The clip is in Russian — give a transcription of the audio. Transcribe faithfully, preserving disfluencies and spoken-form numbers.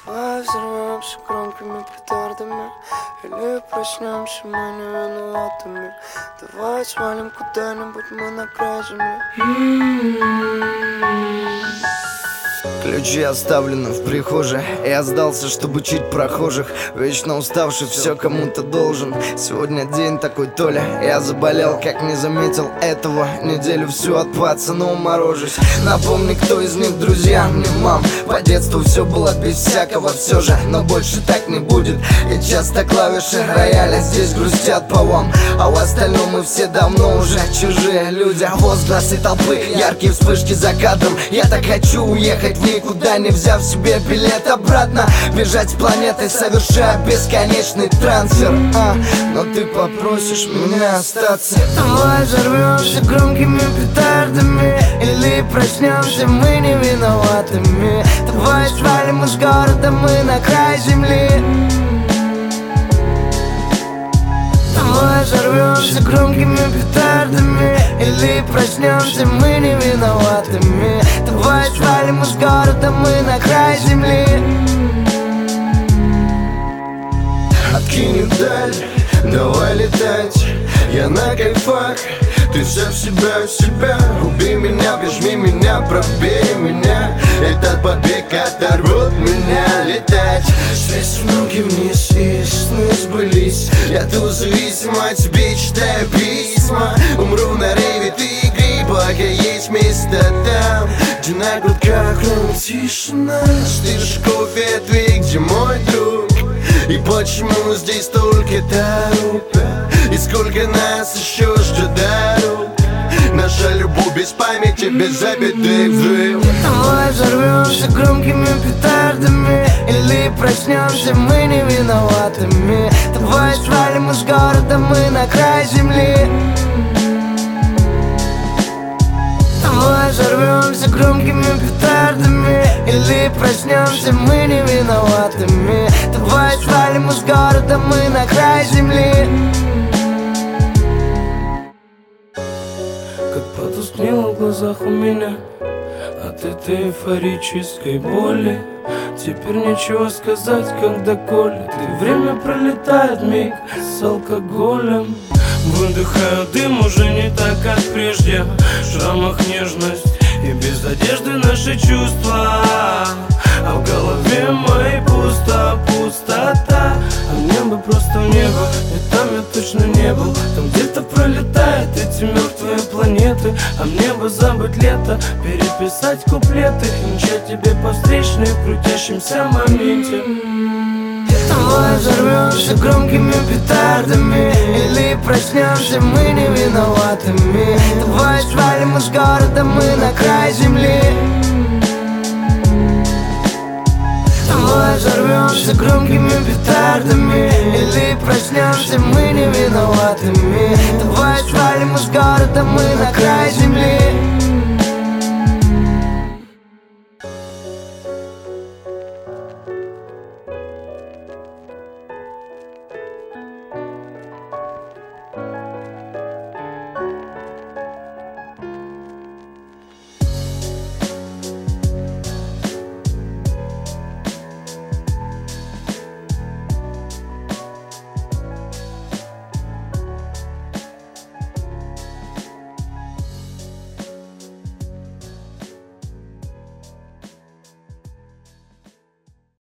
Давай взорвемся громкими петардами, или проснемся мы не виноватыми. Давай свалим куда-нибудь мы на край земли. Ключи оставлены в прихожей. Я сдался, чтобы учить прохожих. Вечно уставший, все кому-то должен. Сегодня день такой, Толя. Я заболел, как не заметил этого. Неделю всю от пацана уморожусь. Напомни, кто из них друзья. Мне мам, по детству все было без всякого. Все же, но больше так не будет. И часто клавиши рояля здесь грустят по вам. А в остальном мы все давно уже чужие люди. Возгласы толпы, яркие вспышки за кадром. Я так хочу уехать в никуда, не взяв себе билет обратно. Бежать с планеты, совершая бесконечный трансфер, а, но ты попросишь меня остаться. Давай взорвемся громкими петардами, или проснемся мы не виноватыми. Давай свалим из города мы на край земли. Давай взорвемся громкими петардами, или проснемся мы не виноватыми. Давай свалим из города мы на край земли. Откинем даль, давай летать. Я на кайфах, ты вся в себя, в себя. Убей меня, прижми меня, пробей меня. Этот побег оторвет меня летать. Связь в ноги вниз, и сны сбылись. Я ту зависимо от тебе читаю письма. Умру на рейве, ты игри, пока есть место там, где на грудках хранит тишина. Стыришь кофе, ответь, где мой друг? И почему здесь только толпа? И сколько нас еще ждет дорог? Наша любовь без памяти, без забитых взрыв. Давай взорвемся громкими петардами, или проснемся мы не виноватыми. Давай свалим из города мы на край земли. Давай взорвемся громкими петардами, или проснемся мы не виноватыми. Давай свалим из города мы на край земли. Как потускнело в глазах у меня от этой эйфорической боли. Теперь нечего сказать, когда колет, и время пролетает миг с алкоголем. Выдыхаю дым уже не так, как прежде. В шрамах нежность и без одежды наши чувства. А в голове моей пусто, пустота. А небо просто небо, и там я точно не был. Там где-то пролетают эти мертвые планеты. А мне бы забыть лето, переписать куплеты и мчать тебе по встречной в крутящемся моменте. Давай взорвемся громкими петардами, или проснемся мы не виноватыми. Давай свалим из города мы на край земли. Давай взорвемся громкими петардами, или проснемся мы не виноватыми. Давай свалим из города мы на край земли.